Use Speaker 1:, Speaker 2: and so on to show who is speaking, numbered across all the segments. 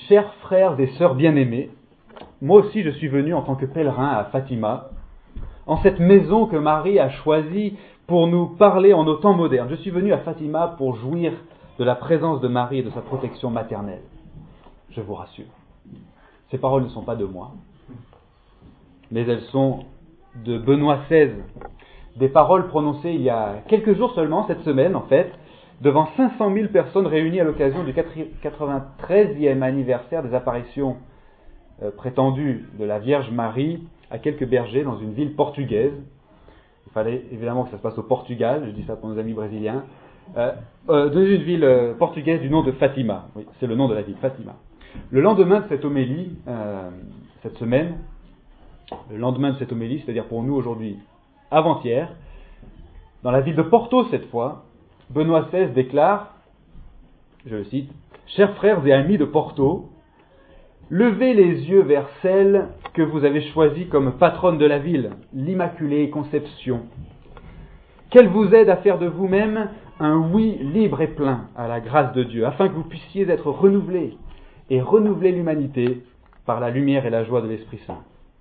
Speaker 1: Chers frères et sœurs bien-aimés, moi aussi je suis venu en tant que pèlerin à Fatima, en cette maison que Marie a choisie pour nous parler en nos temps modernes. Je suis venu à Fatima pour jouir de la présence de Marie et de sa protection maternelle. Je vous rassure, ces paroles ne sont pas de moi, mais elles sont de Benoît XVI, des paroles prononcées il y a quelques jours seulement, cette semaine en fait, devant 500 000 personnes réunies à l'occasion du 93e anniversaire des apparitions prétendues de la Vierge Marie à quelques bergers dans une ville portugaise. Il fallait évidemment que ça se passe au Portugal, je dis ça pour nos amis brésiliens, dans une ville portugaise du nom de Fatima. Oui, c'est le nom de la ville, Fatima. Le lendemain de cette homélie, cette semaine, c'est-à-dire pour nous aujourd'hui, avant-hier, dans la ville de Porto cette fois, Benoît XVI déclare, je le cite, « Chers frères et amis de Porto, levez les yeux vers celle que vous avez choisie comme patronne de la ville, l'Immaculée Conception. Qu'elle vous aide à faire de vous-même un oui libre et plein à la grâce de Dieu, afin que vous puissiez être renouvelés et renouveler l'humanité par la lumière et la joie de l'Esprit Saint. »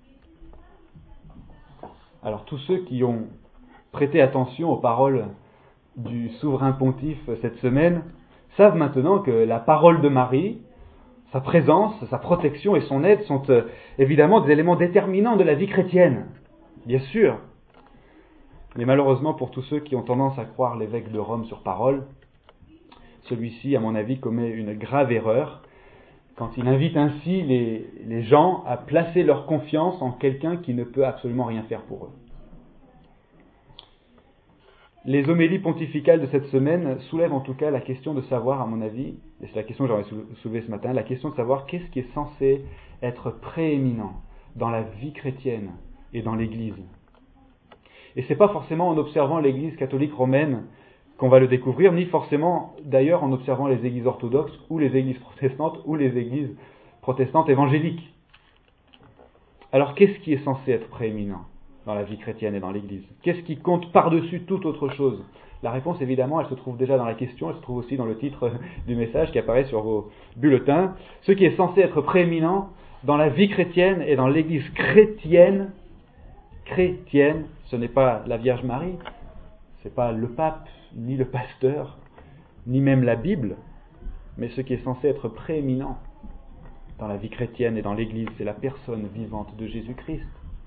Speaker 1: Alors tous ceux qui ont prêté attention aux paroles du souverain pontife cette semaine savent maintenant que la parole de Marie, sa présence, sa protection et son aide sont évidemment des éléments déterminants de la vie chrétienne, bien sûr. Mais malheureusement pour tous ceux qui ont tendance à croire l'évêque de Rome sur parole, celui-ci, à mon avis, commet une grave erreur quand il invite ainsi les gens à placer leur confiance en quelqu'un qui ne peut absolument rien faire pour eux. Les homélies pontificales de cette semaine soulèvent en tout cas la question de savoir, à mon avis, et c'est la question que j'aurais soulevée ce matin, la question de savoir qu'est-ce qui est censé être prééminent dans la vie chrétienne et dans l'Église. Et c'est pas forcément en observant l'Église catholique romaine qu'on va le découvrir, ni forcément d'ailleurs en observant les églises orthodoxes ou les églises protestantes ou les églises protestantes évangéliques. Alors qu'est-ce qui est censé être prééminent dans la vie chrétienne et dans l'Église? Qu'est-ce qui compte par-dessus toute autre chose? La réponse, évidemment, elle se trouve déjà dans la question, elle se trouve aussi dans le titre du message qui apparaît sur vos bulletins. Ce qui est censé être prééminent dans la vie chrétienne et dans l'Église chrétienne, ce n'est pas la Vierge Marie, c'est pas le pape, ni le pasteur, ni même la Bible, mais ce qui est censé être prééminent dans la vie chrétienne et dans l'Église, c'est la personne vivante de Jésus-Christ.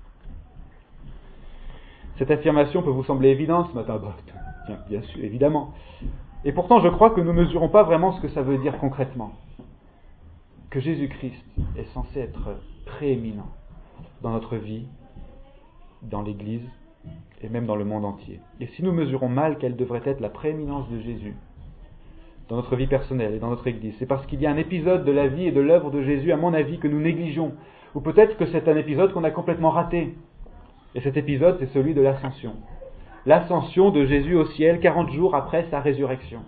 Speaker 1: Cette affirmation peut vous sembler évidente ce matin, bien sûr, évidemment. Et pourtant, je crois que nous ne mesurons pas vraiment ce que ça veut dire concrètement. Que Jésus-Christ est censé être prééminent dans notre vie, dans l'Église et même dans le monde entier. Et si nous mesurons mal quelle devrait être la prééminence de Jésus dans notre vie personnelle et dans notre Église, c'est parce qu'il y a un épisode de la vie et de l'œuvre de Jésus, à mon avis, que nous négligeons. Ou peut-être que c'est un épisode qu'on a complètement raté. Et cet épisode, c'est celui de l'Ascension. L'Ascension de Jésus au ciel 40 jours après sa résurrection.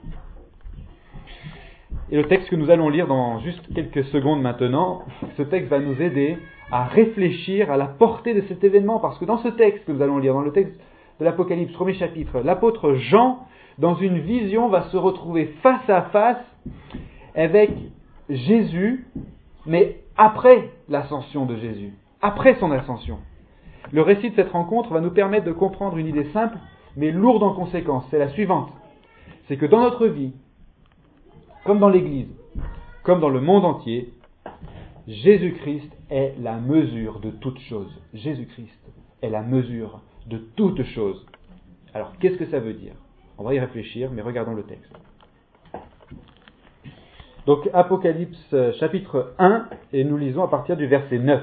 Speaker 1: Et le texte que nous allons lire dans juste quelques secondes maintenant, ce texte va nous aider à réfléchir à la portée de cet événement, parce que dans ce texte que nous allons lire, dans le texte de l'Apocalypse, premier chapitre, l'apôtre Jean, dans une vision, va se retrouver face à face avec Jésus, mais après l'ascension de Jésus, après son ascension. Le récit de cette rencontre va nous permettre de comprendre une idée simple, mais lourde en conséquences. C'est la suivante. C'est que dans notre vie, comme dans l'Église, comme dans le monde entier, Jésus-Christ est la mesure de toute chose. Jésus-Christ est la mesure de toute chose. Alors, qu'est-ce que ça veut dire? On va y réfléchir, mais regardons le texte. Donc, Apocalypse chapitre 1, et nous lisons à partir du verset 9.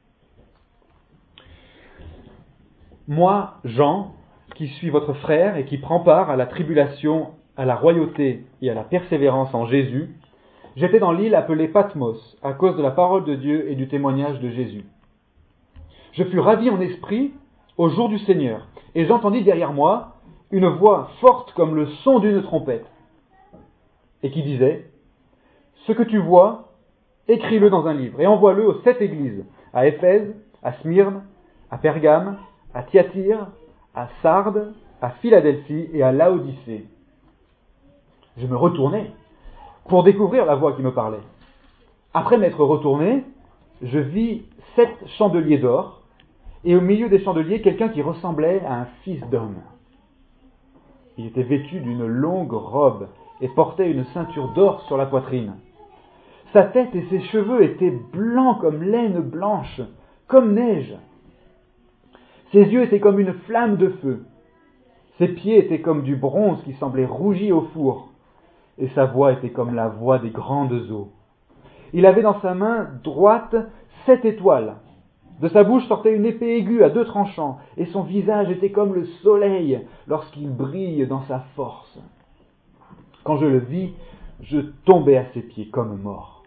Speaker 1: Moi, Jean, qui suis votre frère et qui prend part à la tribulation, à la royauté et à la persévérance en Jésus, j'étais dans l'île appelée Patmos à cause de la parole de Dieu et du témoignage de Jésus. Je fus ravi en esprit au jour du Seigneur, et j'entendis derrière moi une voix forte comme le son d'une trompette, et qui disait « Ce que tu vois, écris-le dans un livre, et envoie-le aux 7 églises, à Éphèse, à Smyrne, à Pergame, à Thyatire, à Sardes, à Philadelphie et à Laodicée. » Je me retournai pour découvrir la voix qui me parlait. Après m'être retourné, je vis 7 chandeliers d'or, et au milieu des chandeliers, quelqu'un qui ressemblait à un fils d'homme. Il était vêtu d'une longue robe et portait une ceinture d'or sur la poitrine. Sa tête et ses cheveux étaient blancs comme laine blanche, comme neige. Ses yeux étaient comme une flamme de feu. Ses pieds étaient comme du bronze qui semblait rougi au four, et sa voix était comme la voix des grandes eaux. Il avait dans sa main droite 7 étoiles. De sa bouche sortait une épée aiguë à 2 tranchants, et son visage était comme le soleil lorsqu'il brille dans sa force. Quand je le vis, je tombai à ses pieds comme mort.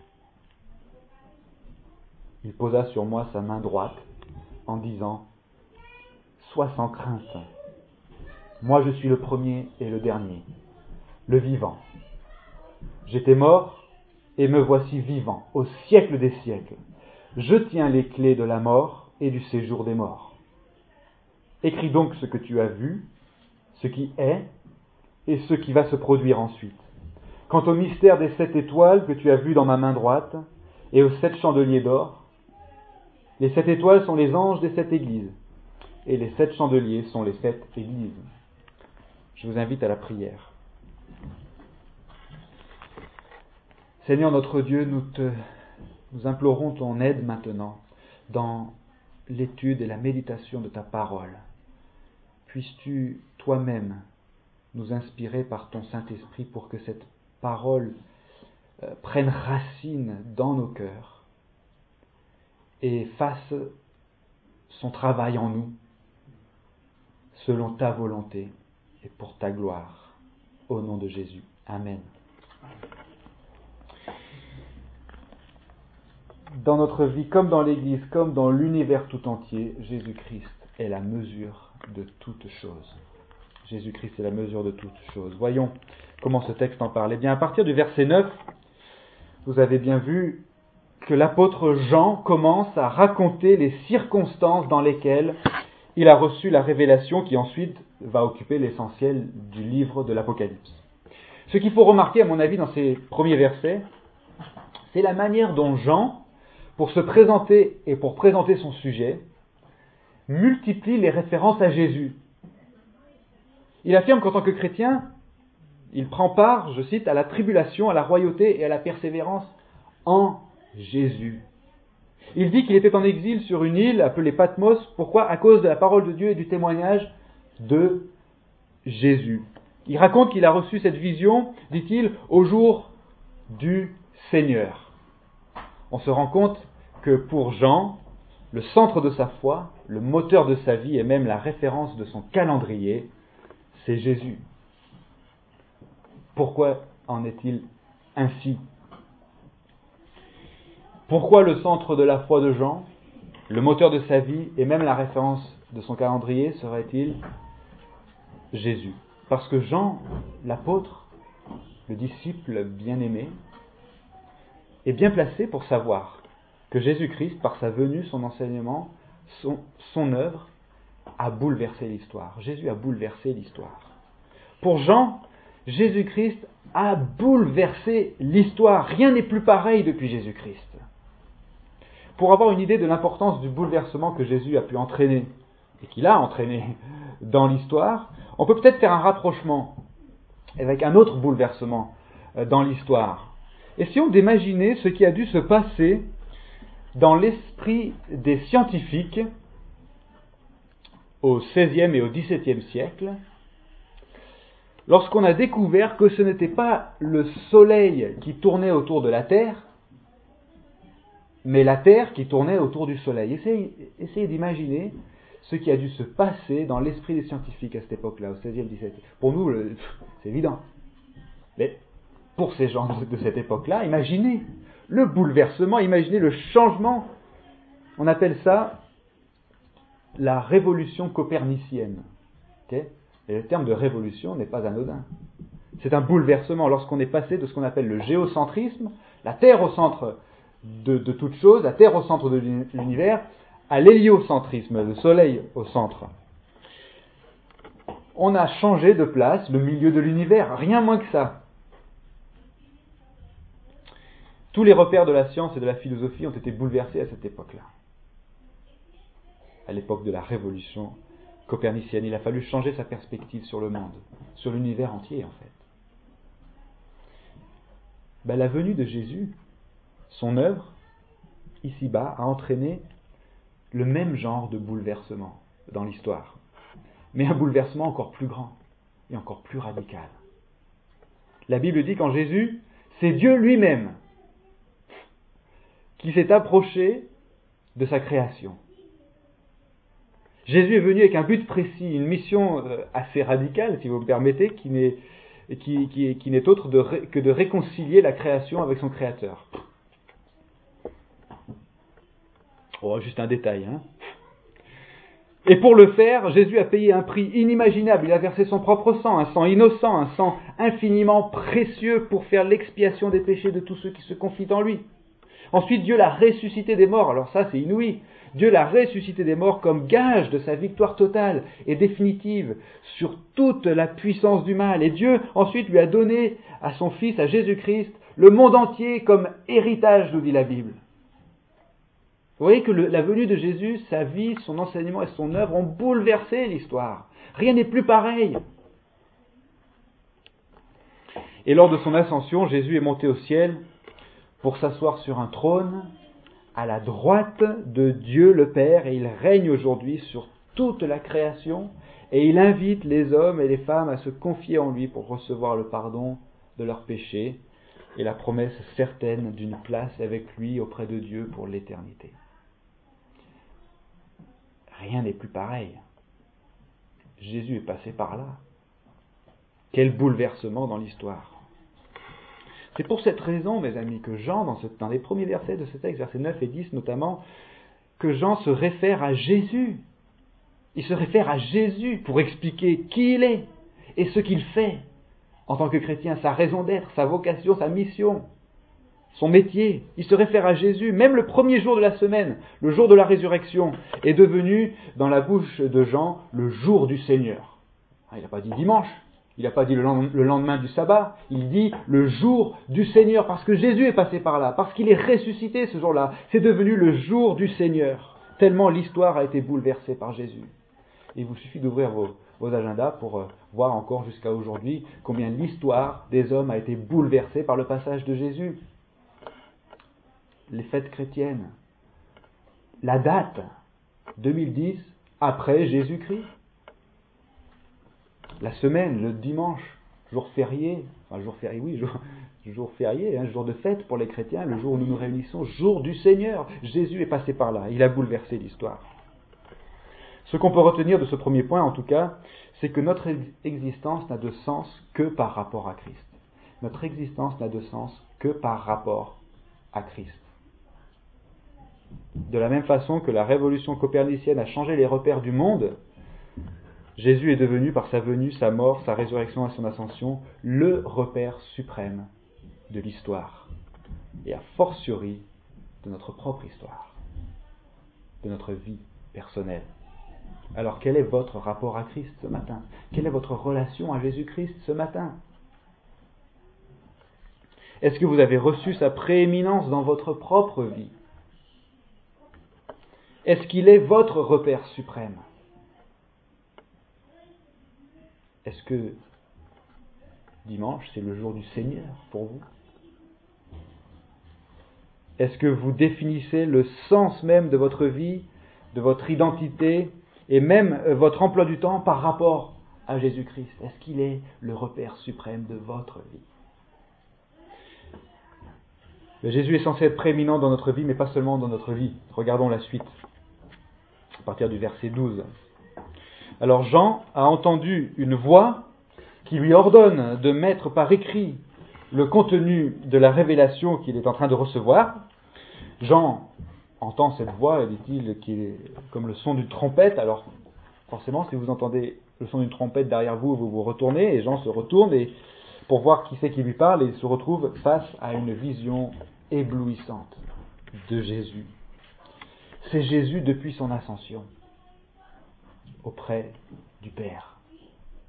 Speaker 1: Il posa sur moi sa main droite en disant « Sois sans crainte. Moi je suis le premier et le dernier, le vivant. J'étais mort et me voici vivant au siècle des siècles. Je tiens les clés de la mort et du séjour des morts. Écris donc ce que tu as vu, ce qui est et ce qui va se produire ensuite. Quant au mystère des 7 étoiles que tu as vues dans ma main droite et aux 7 chandeliers d'or, les 7 étoiles sont les anges des 7 églises et les 7 chandeliers sont les 7 églises. » Je vous invite à la prière. Seigneur notre Dieu, nous implorons ton aide maintenant dans l'étude et la méditation de ta parole. Puisses-tu toi-même nous inspirer par ton Saint-Esprit pour que cette parole prenne racine dans nos cœurs et fasse son travail en nous selon ta volonté et pour ta gloire. Au nom de Jésus. Amen. Dans notre vie, comme dans l'Église, comme dans l'univers tout entier, Jésus-Christ est la mesure de toutes choses. Jésus-Christ est la mesure de toutes choses. Voyons comment ce texte en parle. Eh bien, à partir du verset 9, vous avez bien vu que l'apôtre Jean commence à raconter les circonstances dans lesquelles il a reçu la révélation qui ensuite va occuper l'essentiel du livre de l'Apocalypse. Ce qu'il faut remarquer, à mon avis, dans ces premiers versets, c'est la manière dont Jean, pour se présenter et pour présenter son sujet, multiplie les références à Jésus. Il affirme qu'en tant que chrétien, il prend part, je cite, à la tribulation, à la royauté et à la persévérance en Jésus. Il dit qu'il était en exil sur une île appelée Patmos. Pourquoi ? À cause de la parole de Dieu et du témoignage de Jésus. Il raconte qu'il a reçu cette vision, dit-il, au jour du Seigneur. On se rend compte que pour Jean, le centre de sa foi, le moteur de sa vie et même la référence de son calendrier, c'est Jésus. Pourquoi en est-il ainsi ? Pourquoi le centre de la foi de Jean, le moteur de sa vie et même la référence de son calendrier serait-il Jésus ? Parce que Jean, l'apôtre, le disciple bien-aimé, est bien placé pour savoir que Jésus-Christ, par sa venue, son enseignement, son œuvre, a bouleversé l'histoire. Jésus a bouleversé l'histoire. Pour Jean, Jésus-Christ a bouleversé l'histoire. Rien n'est plus pareil depuis Jésus-Christ. Pour avoir une idée de l'importance du bouleversement que Jésus a pu entraîner, et qu'il a entraîné dans l'histoire, on peut peut-être faire un rapprochement avec un autre bouleversement dans l'histoire. Essayons d'imaginer ce qui a dû se passer dans l'esprit des scientifiques au XVIe et au XVIIe siècle, lorsqu'on a découvert que ce n'était pas le Soleil qui tournait autour de la Terre, mais la Terre qui tournait autour du Soleil. Essayez d'imaginer ce qui a dû se passer dans l'esprit des scientifiques à cette époque-là, au XVIe, XVIIe. Pour nous, c'est évident. Mais pour ces gens de cette époque-là, imaginez le bouleversement, imaginez le changement. On appelle ça la révolution copernicienne. Okay ? Et le terme de révolution n'est pas anodin. C'est un bouleversement lorsqu'on est passé de ce qu'on appelle le géocentrisme, la Terre au centre de toute chose, la Terre au centre de l'univers, à l'héliocentrisme, le Soleil au centre. On a changé de place le milieu de l'univers, rien moins que ça. Tous les repères de la science et de la philosophie ont été bouleversés à cette époque-là. À l'époque de la révolution copernicienne, il a fallu changer sa perspective sur le monde, sur l'univers entier en fait. La venue de Jésus, son œuvre, ici-bas, a entraîné le même genre de bouleversement dans l'histoire, mais un bouleversement encore plus grand et encore plus radical. La Bible dit qu'en Jésus, c'est Dieu lui-même qui s'est approché de sa création. Jésus est venu avec un but précis, une mission assez radicale, si vous me permettez, qui n'est autre que de réconcilier la création avec son Créateur. Oh, juste un détail, hein. Et pour le faire, Jésus a payé un prix inimaginable. Il a versé son propre sang, un sang innocent, un sang infiniment précieux pour faire l'expiation des péchés de tous ceux qui se confient en lui. Ensuite, Dieu l'a ressuscité des morts. Alors ça, c'est inouï. Dieu l'a ressuscité des morts comme gage de sa victoire totale et définitive sur toute la puissance du mal. Et Dieu, ensuite, lui a donné à son Fils, à Jésus-Christ, le monde entier comme héritage, nous dit la Bible. Vous voyez que la venue de Jésus, sa vie, son enseignement et son œuvre ont bouleversé l'histoire. Rien n'est plus pareil. Et lors de son ascension, Jésus est monté au ciel pour s'asseoir sur un trône à la droite de Dieu le Père, et il règne aujourd'hui sur toute la création, et il invite les hommes et les femmes à se confier en lui pour recevoir le pardon de leurs péchés et la promesse certaine d'une place avec lui auprès de Dieu pour l'éternité. Rien n'est plus pareil. Jésus est passé par là. Quel bouleversement dans l'histoire. C'est pour cette raison, mes amis, que Jean, dans les premiers versets de ce texte, versets 9 et 10 notamment, que Jean se réfère à Jésus. Il se réfère à Jésus pour expliquer qui il est et ce qu'il fait en tant que chrétien, sa raison d'être, sa vocation, sa mission, son métier. Il se réfère à Jésus. Même le premier jour de la semaine, le jour de la résurrection, est devenu, dans la bouche de Jean, le jour du Seigneur. Il n'a pas dit dimanche. Il n'a pas dit le lendemain du sabbat, il dit le jour du Seigneur, parce que Jésus est passé par là, parce qu'il est ressuscité ce jour-là. C'est devenu le jour du Seigneur, tellement l'histoire a été bouleversée par Jésus. Et il vous suffit d'ouvrir vos agendas pour voir encore jusqu'à aujourd'hui combien l'histoire des hommes a été bouleversée par le passage de Jésus. Les fêtes chrétiennes, la date, 2010, après Jésus-Christ. La semaine, le dimanche, jour férié, jour férié, jour de fête pour les chrétiens, le jour où nous nous réunissons, jour du Seigneur. Jésus est passé par là, il a bouleversé l'histoire. Ce qu'on peut retenir de ce premier point, en tout cas, c'est que notre existence n'a de sens que par rapport à Christ. Notre existence n'a de sens que par rapport à Christ. De la même façon que la révolution copernicienne a changé les repères du monde, Jésus est devenu, par sa venue, sa mort, sa résurrection et son ascension, le repère suprême de l'histoire, et a fortiori de notre propre histoire, de notre vie personnelle. Alors quel est votre rapport à Christ ce matin? Quelle est votre relation à Jésus-Christ ce matin? Est-ce que vous avez reçu sa prééminence dans votre propre vie? Est-ce qu'il est votre repère suprême? Est-ce que dimanche, c'est le jour du Seigneur pour vous? Est-ce que vous définissez le sens même de votre vie, de votre identité et même votre emploi du temps par rapport à Jésus-Christ? Est-ce qu'il est le repère suprême de votre vie? Jésus est censé être prééminent dans notre vie, mais pas seulement dans notre vie. Regardons la suite, à partir du verset 12. Alors Jean a entendu une voix qui lui ordonne de mettre par écrit le contenu de la révélation qu'il est en train de recevoir. Jean entend cette voix, dit-il, qui est comme le son d'une trompette. Alors forcément, si vous entendez le son d'une trompette derrière vous, vous vous retournez, et Jean se retourne pour voir qui c'est qui lui parle, et il se retrouve face à une vision éblouissante de Jésus. C'est Jésus depuis son ascension auprès du Père.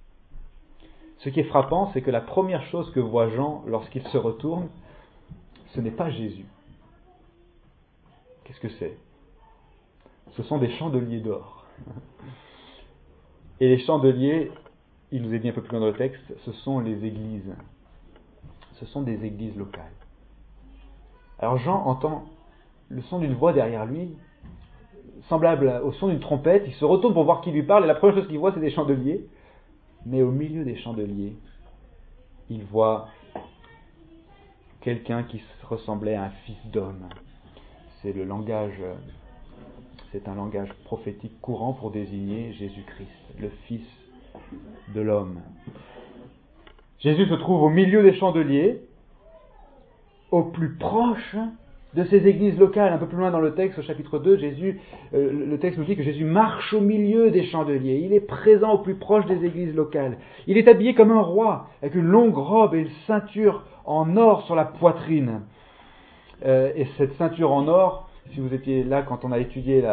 Speaker 1: Ce qui est frappant, c'est que la première chose que voit Jean lorsqu'il se retourne, ce n'est pas Jésus. Qu'est-ce que c'est? Ce sont des chandeliers d'or. Et les chandeliers, il nous est dit un peu plus loin dans le texte, ce sont les églises. Ce sont des églises locales. Alors Jean entend le son d'une voix derrière lui, semblable au son d'une trompette. Il se retourne pour voir qui lui parle, et la première chose qu'il voit, c'est des chandeliers. Mais au milieu des chandeliers, il voit quelqu'un qui ressemblait à un fils d'homme. C'est un langage prophétique courant pour désigner Jésus-Christ, le Fils de l'homme. Jésus se trouve au milieu des chandeliers, au plus proche de ces églises locales. Un peu plus loin dans le texte, au chapitre 2, le texte nous dit que Jésus marche au milieu des chandeliers. Il est présent au plus proche des églises locales. Il est habillé comme un roi, avec une longue robe et une ceinture en or sur la poitrine. Et cette ceinture en or, si vous étiez là quand on a étudié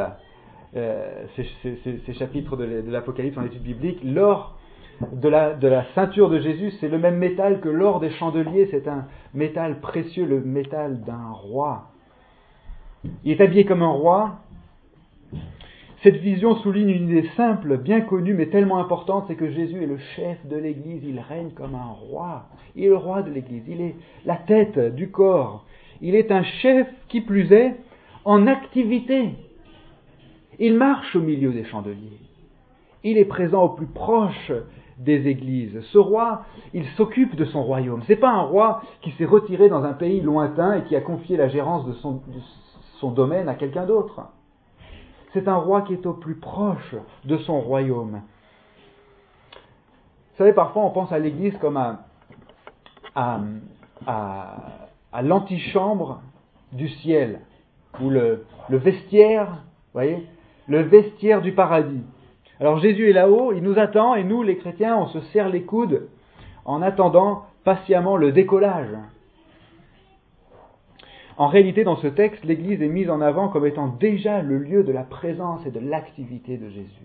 Speaker 1: ces chapitres de l'Apocalypse en étude biblique, l'or de la ceinture de Jésus, c'est le même métal que l'or des chandeliers. C'est un métal précieux, le métal d'un roi. Il est habillé comme un roi. Cette vision souligne une idée simple, bien connue, mais tellement importante, c'est que Jésus est le chef de l'Église. Il règne comme un roi. Il est le roi de l'Église. Il est la tête du corps. Il est un chef, qui plus est, en activité. Il marche au milieu des chandeliers. Il est présent au plus proche des églises. Ce roi, il s'occupe de son royaume. Ce n'est pas un roi qui s'est retiré dans un pays lointain et qui a confié la gérance de son domaine à quelqu'un d'autre. C'est un roi qui est au plus proche de son royaume. Vous savez, parfois on pense à l'église comme à l'antichambre du ciel, ou le vestiaire, voyez, le vestiaire du paradis. Alors Jésus est là-haut, il nous attend, et nous, les chrétiens, on se serre les coudes en attendant patiemment le décollage. En réalité, dans ce texte, l'Église est mise en avant comme étant déjà le lieu de la présence et de l'activité de Jésus.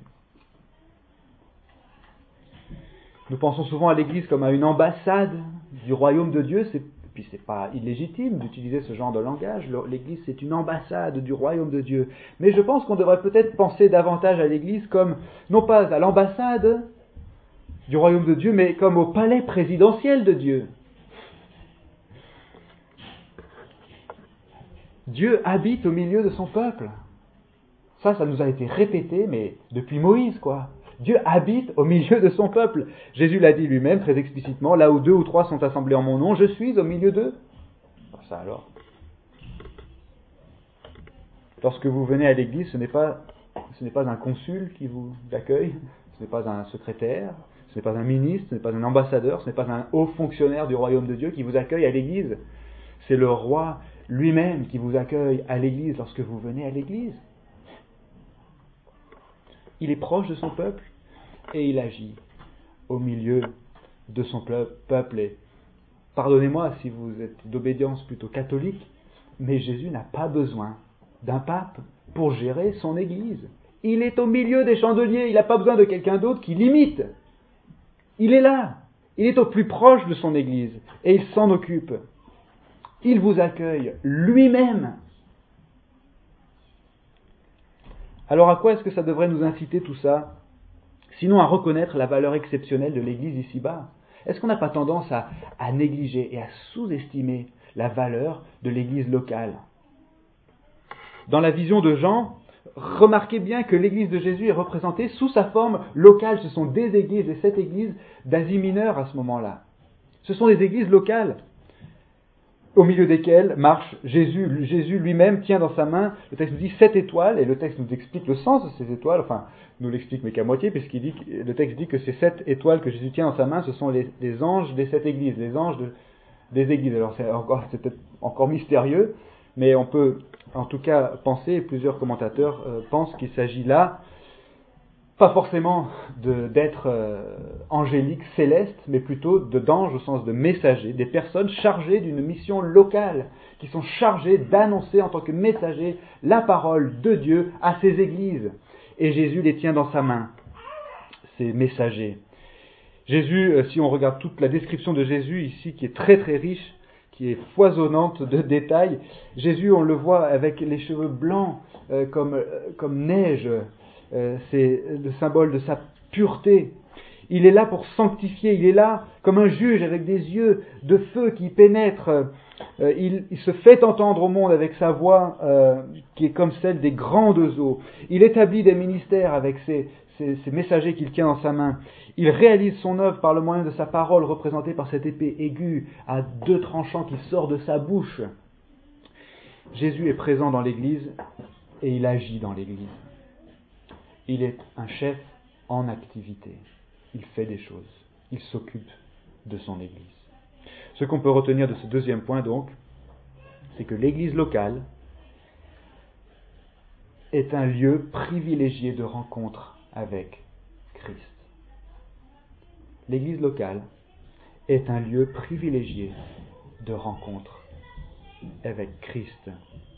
Speaker 1: Nous pensons souvent à l'Église comme à une ambassade du royaume de Dieu. Puis c'est pas illégitime d'utiliser ce genre de langage. L'Église, c'est une ambassade du royaume de Dieu. Mais je pense qu'on devrait peut-être penser davantage à l'Église comme, non pas à l'ambassade du royaume de Dieu, mais comme au palais présidentiel de Dieu. Dieu habite au milieu de son peuple. Ça nous a été répété, mais depuis Moïse, quoi. Dieu habite au milieu de son peuple. Jésus l'a dit lui-même très explicitement, là où 2 ou 3 sont assemblés en mon nom, je suis au milieu d'eux. Ça alors. Lorsque vous venez à l'église, ce n'est pas un consul qui vous accueille, ce n'est pas un secrétaire, ce n'est pas un ministre, ce n'est pas un ambassadeur, ce n'est pas un haut fonctionnaire du royaume de Dieu qui vous accueille à l'église. C'est le roi lui-même qui vous accueille à l'église lorsque vous venez à l'église. Il est proche de son peuple et il agit au milieu de son peuple. Et pardonnez-moi si vous êtes d'obédience plutôt catholique, mais Jésus n'a pas besoin d'un pape pour gérer son église. Il est au milieu des chandeliers, il n'a pas besoin de quelqu'un d'autre qui l'imite. Il est là, il est au plus proche de son église et il s'en occupe. Il vous accueille lui-même. Alors à quoi est-ce que ça devrait nous inciter tout ça? Sinon à reconnaître la valeur exceptionnelle de l'Église ici-bas. Est-ce qu'on n'a pas tendance à négliger et à sous-estimer la valeur de l'Église locale? Dans la vision de Jean, remarquez bien que l'Église de Jésus est représentée sous sa forme locale. Ce sont des églises, et cette Église d'Asie mineure à ce moment-là. Ce sont des églises locales, au milieu desquelles marche Jésus. Jésus lui-même tient dans sa main, le texte nous dit 7 étoiles, et le texte nous explique le sens de ces étoiles, enfin, nous l'explique mais qu'à moitié, le texte dit que ces 7 étoiles que Jésus tient dans sa main, ce sont les anges des 7 églises, les anges des églises. Alors c'est peut-être encore mystérieux, mais on peut en tout cas penser, et plusieurs commentateurs pensent qu'il s'agit là, pas forcément d'être angéliques, célestes, mais plutôt d'anges au sens de messagers, des personnes chargées d'une mission locale, qui sont chargées d'annoncer en tant que messagers la parole de Dieu à ses églises. Et Jésus les tient dans sa main, ces messagers. Jésus, si on regarde toute la description de Jésus ici, qui est très très riche, qui est foisonnante de détails. Jésus, on le voit avec les cheveux blancs comme neige. C'est le symbole de sa pureté. Il est là pour sanctifier, il est là comme un juge avec des yeux de feu qui pénètrent. Il se fait entendre au monde avec sa voix qui est comme celle des grandes eaux. Il établit des ministères avec ces messagers qu'il tient dans sa main. Il réalise son œuvre par le moyen de sa parole représentée par cette épée aiguë à 2 tranchants qui sort de sa bouche. Jésus est présent dans l'Église et il agit dans l'Église. Il est un chef en activité. Il fait des choses. Il s'occupe de son Église. Ce qu'on peut retenir de ce deuxième point, donc, c'est que l'Église locale est un lieu privilégié de rencontre avec Christ. L'Église locale est un lieu privilégié de rencontre avec Christ.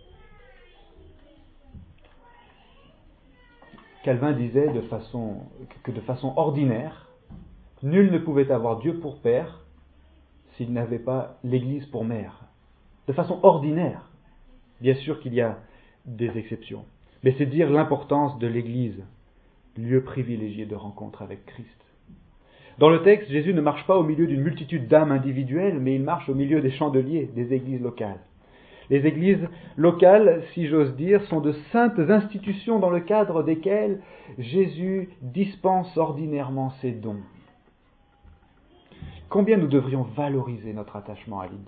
Speaker 1: Calvin disait que de façon ordinaire, nul ne pouvait avoir Dieu pour père s'il n'avait pas l'Église pour mère. De façon ordinaire. Bien sûr qu'il y a des exceptions. Mais c'est dire l'importance de l'Église, lieu privilégié de rencontre avec Christ. Dans le texte, Jésus ne marche pas au milieu d'une multitude d'âmes individuelles, mais il marche au milieu des chandeliers, des églises locales. Les églises locales, si j'ose dire, sont de saintes institutions dans le cadre desquelles Jésus dispense ordinairement ses dons. Combien nous devrions valoriser notre attachement à l'Église ?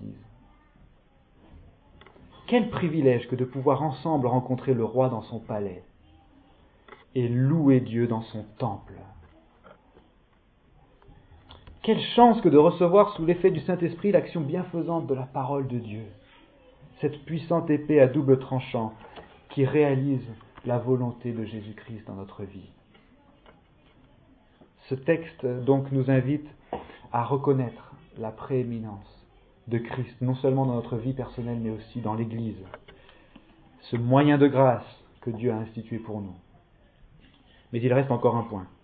Speaker 1: Quel privilège que de pouvoir ensemble rencontrer le roi dans son palais et louer Dieu dans son temple. Quelle chance que de recevoir sous l'effet du Saint-Esprit l'action bienfaisante de la parole de Dieu, cette puissante épée à double tranchant qui réalise la volonté de Jésus-Christ dans notre vie. Ce texte donc nous invite à reconnaître la prééminence de Christ, non seulement dans notre vie personnelle, mais aussi dans l'Église. Ce moyen de grâce que Dieu a institué pour nous. Mais il reste encore un point.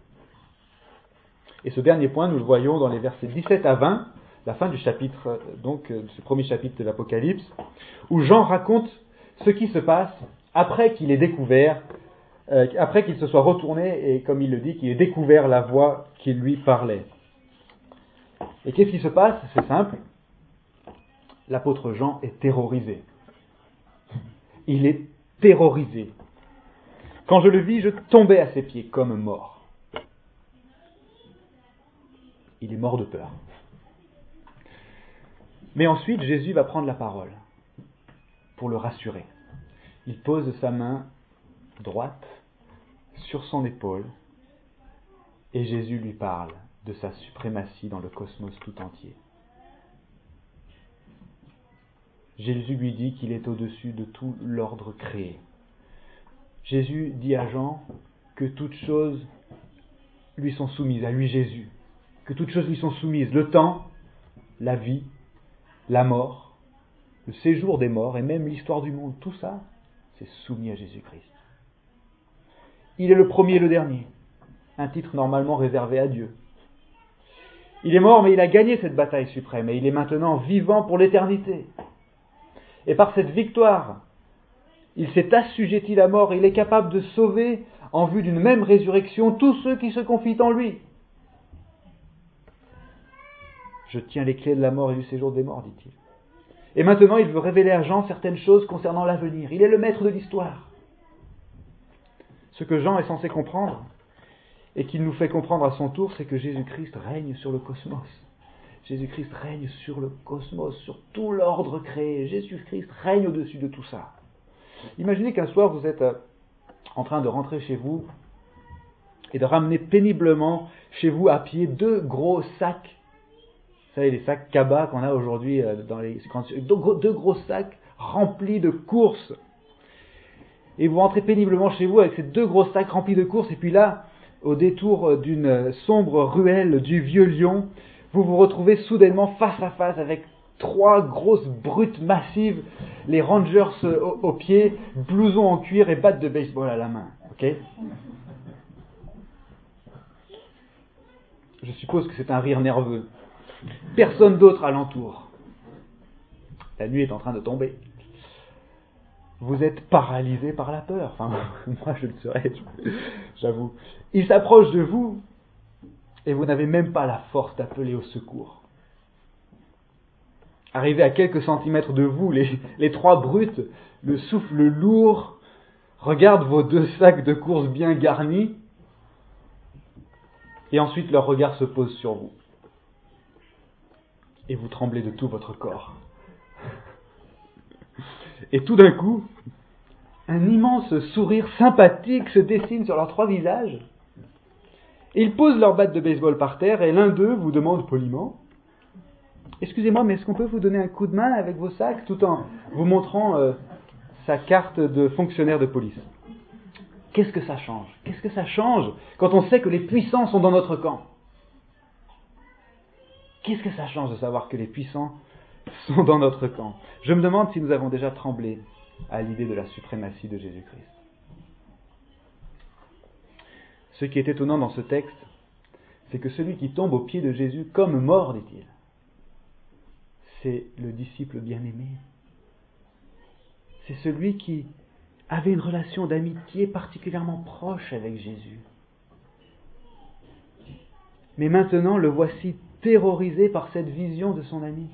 Speaker 1: Et ce dernier point, nous le voyons dans les versets 17 à 20, la fin du chapitre, donc, de ce premier chapitre de l'Apocalypse, où Jean raconte ce qui se passe après qu'il ait découvert, après qu'il se soit retourné et, comme il le dit, qu'il ait découvert la voix qui lui parlait. Et qu'est-ce qui se passe ? C'est simple. L'apôtre Jean est terrorisé. Il est terrorisé. Quand je le vis, je tombais à ses pieds comme mort. Il est mort de peur. Mais ensuite, Jésus va prendre la parole pour le rassurer. Il pose sa main droite sur son épaule et Jésus lui parle de sa suprématie dans le cosmos tout entier. Jésus lui dit qu'il est au-dessus de tout l'ordre créé. Jésus dit à Jean que toutes choses lui sont soumises, à lui Jésus, que toutes choses lui sont soumises, le temps, la vie, la mort, le séjour des morts et même l'histoire du monde, tout ça, c'est soumis à Jésus-Christ. Il est le premier et le dernier, un titre normalement réservé à Dieu. Il est mort, mais il a gagné cette bataille suprême et il est maintenant vivant pour l'éternité. Et par cette victoire, il s'est assujetti la mort et il est capable de sauver, en vue d'une même résurrection, tous ceux qui se confient en lui. Je tiens les clés de la mort et du séjour des morts, dit-il. Et maintenant, il veut révéler à Jean certaines choses concernant l'avenir. Il est le maître de l'histoire. Ce que Jean est censé comprendre, et qu'il nous fait comprendre à son tour, c'est que Jésus-Christ règne sur le cosmos. Jésus-Christ règne sur le cosmos, sur tout l'ordre créé. Jésus-Christ règne au-dessus de tout ça. Imaginez qu'un soir, vous êtes en train de rentrer chez vous et de ramener péniblement chez vous à pied 2 gros sacs. Vous savez, les sacs cabas qu'on a aujourd'hui dans les... 2 gros sacs remplis de courses. Et vous rentrez péniblement chez vous avec ces 2 gros sacs remplis de courses. Et puis là, au détour d'une sombre ruelle du Vieux Lyon, vous vous retrouvez soudainement face à face avec 3 grosses brutes massives, les Rangers aux pieds, blousons en cuir et battes de baseball à la main. Ok ? Je suppose que c'est un rire nerveux. Personne d'autre alentour. La nuit est en train de tomber. Vous êtes paralysé par la peur. Enfin, moi je le serais, j'avoue. Il s'approche de vous et vous n'avez même pas la force d'appeler au secours. Arrivé à quelques centimètres de vous, les trois brutes, le souffle lourd, regardent vos 2 sacs de course bien garnis et ensuite leur regard se pose sur vous. Et vous tremblez de tout votre corps. Et tout d'un coup, un immense sourire sympathique se dessine sur leurs 3 visages. Ils posent leur batte de baseball par terre et l'un d'eux vous demande poliment « Excusez-moi, mais est-ce qu'on peut vous donner un coup de main avec vos sacs ?» tout en vous montrant sa carte de fonctionnaire de police. Qu'est-ce que ça change ? Qu'est-ce que ça change quand on sait que les puissants sont dans notre camp ? Qu'est-ce que ça change de savoir que les puissants sont dans notre camp ? Je me demande si nous avons déjà tremblé à l'idée de la suprématie de Jésus-Christ. Ce qui est étonnant dans ce texte, c'est que celui qui tombe aux pieds de Jésus comme mort, dit-il, c'est le disciple bien-aimé. C'est celui qui avait une relation d'amitié particulièrement proche avec Jésus. Mais maintenant, le voici terrorisé par cette vision de son ami.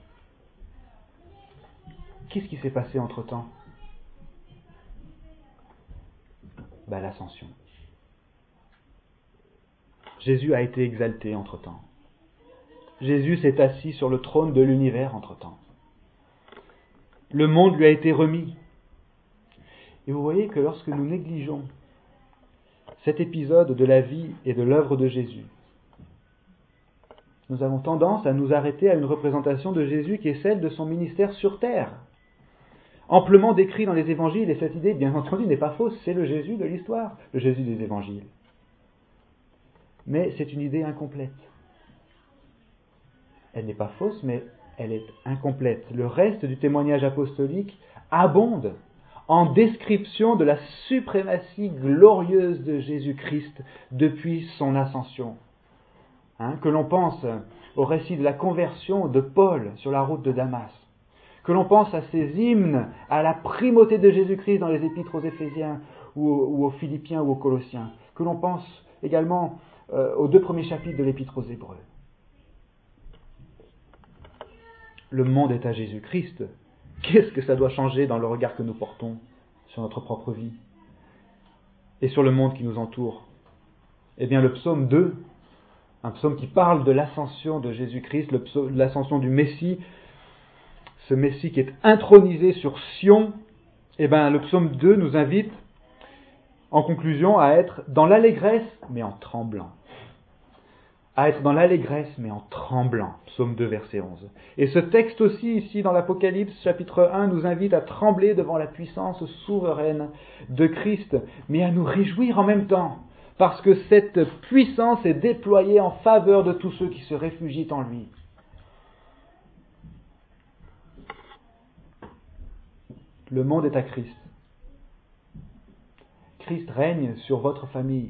Speaker 1: Qu'est-ce qui s'est passé entre-temps ? L'ascension. Jésus a été exalté entre-temps. Jésus s'est assis sur le trône de l'univers entre-temps. Le monde lui a été remis. Et vous voyez que lorsque nous négligeons cet épisode de la vie et de l'œuvre de Jésus, nous avons tendance à nous arrêter à une représentation de Jésus qui est celle de son ministère sur terre, amplement décrit dans les évangiles, et cette idée, bien entendu, n'est pas fausse, c'est le Jésus de l'histoire, le Jésus des évangiles. Mais c'est une idée incomplète. Elle n'est pas fausse, mais elle est incomplète. Le reste du témoignage apostolique abonde en description de la suprématie glorieuse de Jésus-Christ depuis son ascension. Que l'on pense au récit de la conversion de Paul sur la route de Damas, que l'on pense à ces hymnes à la primauté de Jésus-Christ dans les épîtres aux Éphésiens ou aux Philippiens ou aux Colossiens, que l'on pense également aux 2 premiers chapitres de l'épître aux Hébreux. Le monde est à Jésus-Christ. Qu'est-ce que ça doit changer dans le regard que nous portons sur notre propre vie et sur le monde qui nous entoure ? Eh bien, le psaume 2, un psaume qui parle de l'ascension de Jésus-Christ, de l'ascension du Messie, ce Messie qui est intronisé sur Sion, eh bien, le psaume 2 nous invite, en conclusion, à être dans l'allégresse, mais en tremblant. À être dans l'allégresse, mais en tremblant. Psaume 2, verset 11. Et ce texte aussi, ici, dans l'Apocalypse, chapitre 1, nous invite à trembler devant la puissance souveraine de Christ, mais à nous réjouir en même temps, parce que cette puissance est déployée en faveur de tous ceux qui se réfugient en lui. Le monde est à Christ. Christ règne sur votre famille.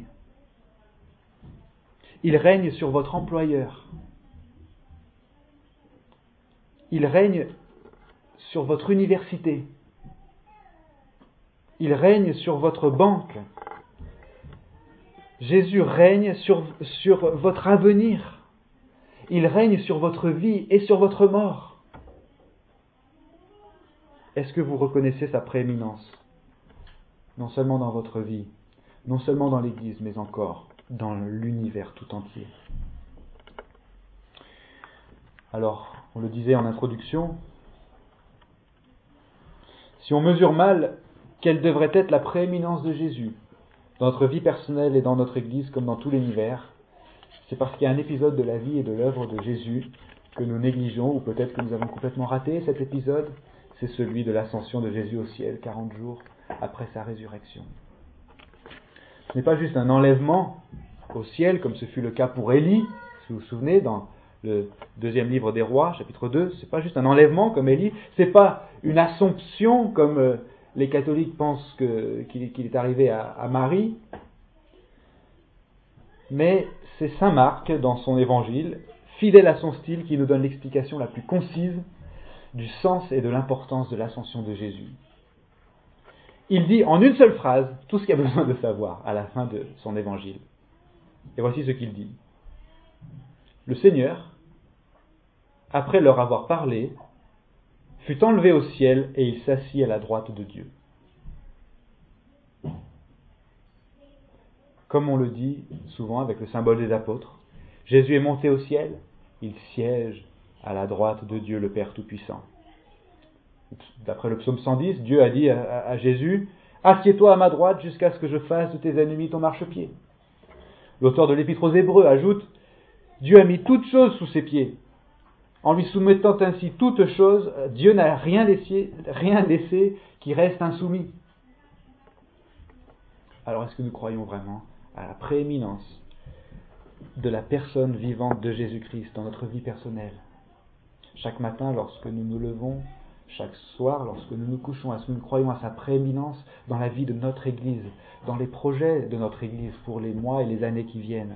Speaker 1: Il règne sur votre employeur. Il règne sur votre université. Il règne sur votre banque. Jésus règne sur votre avenir. Il règne sur votre vie et sur votre mort. Est-ce que vous reconnaissez sa prééminence ? Non seulement dans votre vie, non seulement dans l'Église, mais encore dans l'univers tout entier. Alors, on le disait en introduction, si on mesure mal quelle devrait être la prééminence de Jésus dans notre vie personnelle et dans notre Église comme dans tout l'univers, c'est parce qu'il y a un épisode de la vie et de l'œuvre de Jésus que nous négligeons, ou peut-être que nous avons complètement raté cet épisode, c'est celui de l'ascension de Jésus au ciel 40 jours après sa résurrection. Ce n'est pas juste un enlèvement au ciel, comme ce fut le cas pour Élie, si vous vous souvenez, dans le 2e livre des Rois, chapitre 2, c'est pas juste un enlèvement comme Élie, c'est pas une assomption comme les catholiques pensent qu'il est arrivé à Marie, mais c'est saint Marc, dans son évangile, fidèle à son style, qui nous donne l'explication la plus concise du sens et de l'importance de l'ascension de Jésus. Il dit en une seule phrase tout ce qu'il y a besoin de savoir à la fin de son évangile. Et voici ce qu'il dit. Le Seigneur, après leur avoir parlé, fut enlevé au ciel et il s'assit à la droite de Dieu. Comme on le dit souvent avec le symbole des apôtres, Jésus est monté au ciel, il siège à la droite de Dieu le Père Tout-Puissant. D'après le psaume 110, Dieu a dit à Jésus, « Assieds-toi à ma droite jusqu'à ce que je fasse de tes ennemis ton marchepied. » L'auteur de l'Épître aux Hébreux ajoute, « Dieu a mis toutes choses sous ses pieds. En lui soumettant ainsi toutes choses, Dieu n'a rien laissé qui reste insoumis. » Alors est-ce que nous croyons vraiment à la prééminence de la personne vivante de Jésus-Christ dans notre vie personnelle? Chaque matin, lorsque nous nous levons, chaque soir, lorsque nous nous couchons, est-ce que nous croyons à sa prééminence dans la vie de notre Église, dans les projets de notre Église pour les mois et les années qui viennent?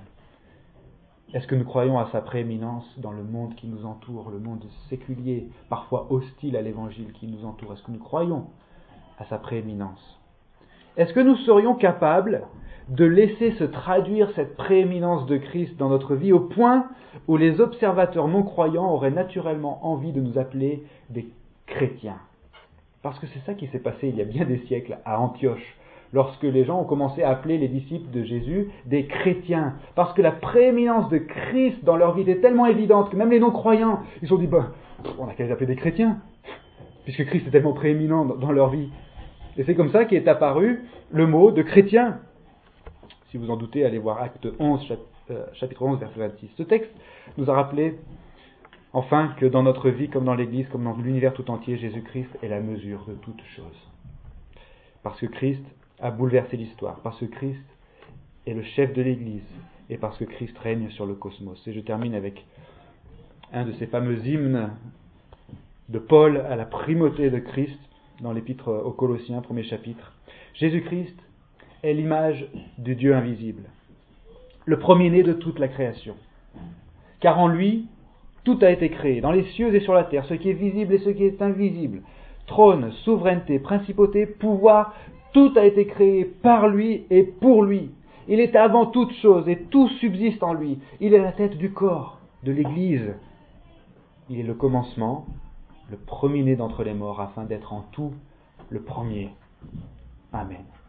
Speaker 1: Est-ce que nous croyons à sa prééminence dans le monde qui nous entoure, le monde séculier, parfois hostile à l'Évangile qui nous entoure? Est-ce que nous croyons à sa prééminence? Est-ce que nous serions capables de laisser se traduire cette prééminence de Christ dans notre vie au point où les observateurs non-croyants auraient naturellement envie de nous appeler des chrétiens? Parce que c'est ça qui s'est passé il y a bien des siècles à Antioche, lorsque les gens ont commencé à appeler les disciples de Jésus des chrétiens. Parce que la prééminence de Christ dans leur vie était tellement évidente que même les non-croyants, ils se sont dit, on n'a qu'à les appeler des chrétiens, puisque Christ est tellement prééminent dans leur vie. Et c'est comme ça qu'est apparu le mot de chrétien. Si vous en doutez, allez voir Acte 11, chapitre 11, verset 26. Ce texte nous a rappelé, enfin, que dans notre vie, comme dans l'Église, comme dans l'univers tout entier, Jésus-Christ est la mesure de toutes choses. Parce que Christ a bouleversé l'histoire, parce que Christ est le chef de l'Église, et parce que Christ règne sur le cosmos. Et je termine avec un de ces fameux hymnes de Paul à la primauté de Christ, dans l'Épître aux Colossiens, premier chapitre. Jésus-Christ est l'image du Dieu invisible, le premier-né de toute la création. Car en lui, tout a été créé, dans les cieux et sur la terre, ce qui est visible et ce qui est invisible. Trône, souveraineté, principauté, pouvoir, tout a été créé par lui et pour lui. Il est avant toute chose et tout subsiste en lui. Il est la tête du corps, de l'Église. Il est le commencement, le premier-né d'entre les morts, afin d'être en tout le premier. Amen.